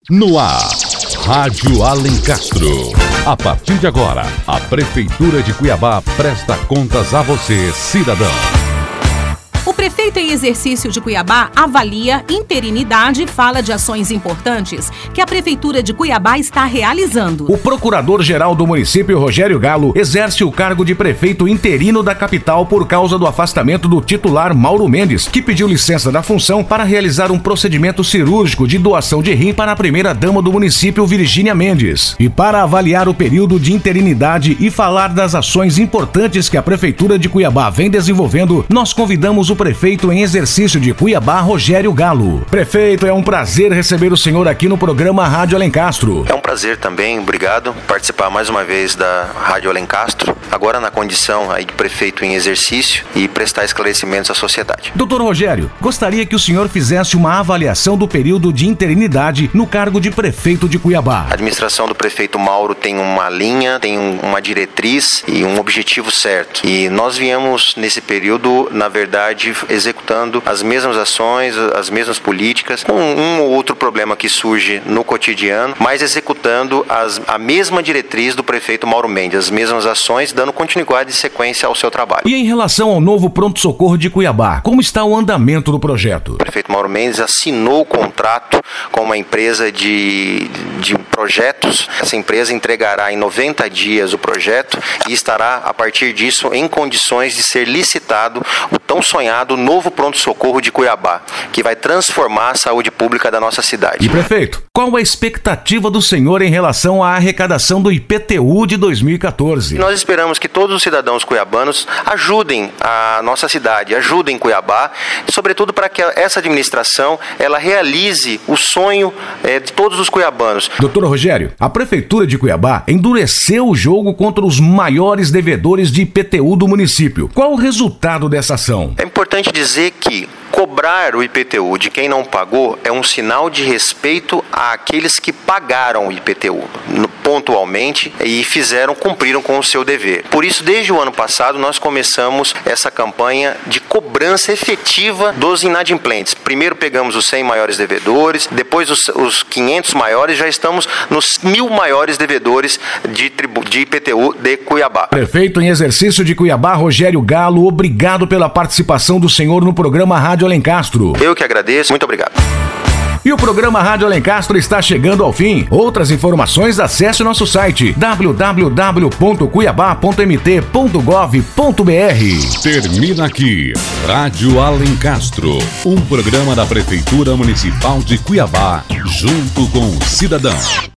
No ar, Rádio Alencastro. A partir de agora, a Prefeitura de Cuiabá presta contas a você, cidadão. O prefeito em exercício de Cuiabá avalia interinidade e fala de ações importantes que a Prefeitura de Cuiabá está realizando. O procurador-geral do município, Rogério Galo, exerce o cargo de prefeito interino da capital por causa do afastamento do titular Mauro Mendes, que pediu licença da função para realizar um procedimento cirúrgico de doação de rim para a primeira-dama do município, Virgínia Mendes. E para avaliar o período de interinidade e falar das ações importantes que a Prefeitura de Cuiabá vem desenvolvendo, nós convidamos o prefeito em exercício de Cuiabá, Rogério Galo. Prefeito, é um prazer receber o senhor aqui no programa Rádio Alencastro. É um prazer também, obrigado, participar mais uma vez da Rádio Alencastro, agora na condição aí de prefeito em exercício e prestar esclarecimentos à sociedade. Doutor Rogério, gostaria que o senhor fizesse uma avaliação do período de interinidade no cargo de prefeito de Cuiabá. A administração do prefeito Mauro tem uma linha, tem uma diretriz e um objetivo certo. E nós viemos nesse período, na verdade, executando as mesmas ações, as mesmas políticas, com um ou outro problema que surge no cotidiano, mas executando a mesma diretriz do prefeito Mauro Mendes, as mesmas ações, dando continuidade e sequência ao seu trabalho. E em relação ao novo pronto-socorro de Cuiabá, como está o andamento do projeto? O prefeito Mauro Mendes assinou o contrato com uma empresa de projetos. Essa empresa entregará em 90 dias o projeto e estará, a partir disso, em condições de ser licitado o tão sonhado novo pronto-socorro de Cuiabá, que vai transformar a saúde pública da nossa cidade. E prefeito, qual a expectativa do senhor em relação à arrecadação do IPTU de 2014? Nós esperamos que todos os cidadãos cuiabanos ajudem a nossa cidade, ajudem Cuiabá, sobretudo para que essa administração ela realize o sonho de todos os cuiabanos. Doutor Rogério, a Prefeitura de Cuiabá endureceu o jogo contra os maiores devedores de IPTU do município. Qual o resultado dessa ação? É importante dizer que cobrar o IPTU de quem não pagou é um sinal de respeito àqueles que pagaram o IPTU pontualmente e cumpriram com o seu dever. Por isso, desde o ano passado, nós começamos essa campanha de cobrança efetiva dos inadimplentes. Primeiro pegamos os 100 maiores devedores, depois os 500 maiores, já estamos nos 1.000 maiores devedores de IPTU de Cuiabá. Prefeito em exercício de Cuiabá, Rogério Galo, obrigado pela participação do senhor no programa Rádio Alencastro. Eu que agradeço, muito obrigado. E o programa Rádio Alencastro está chegando ao fim. Outras informações, acesse nosso site www.cuiabá.mt.gov.br. Termina aqui, Rádio Alencastro, um programa da Prefeitura Municipal de Cuiabá, junto com o cidadão.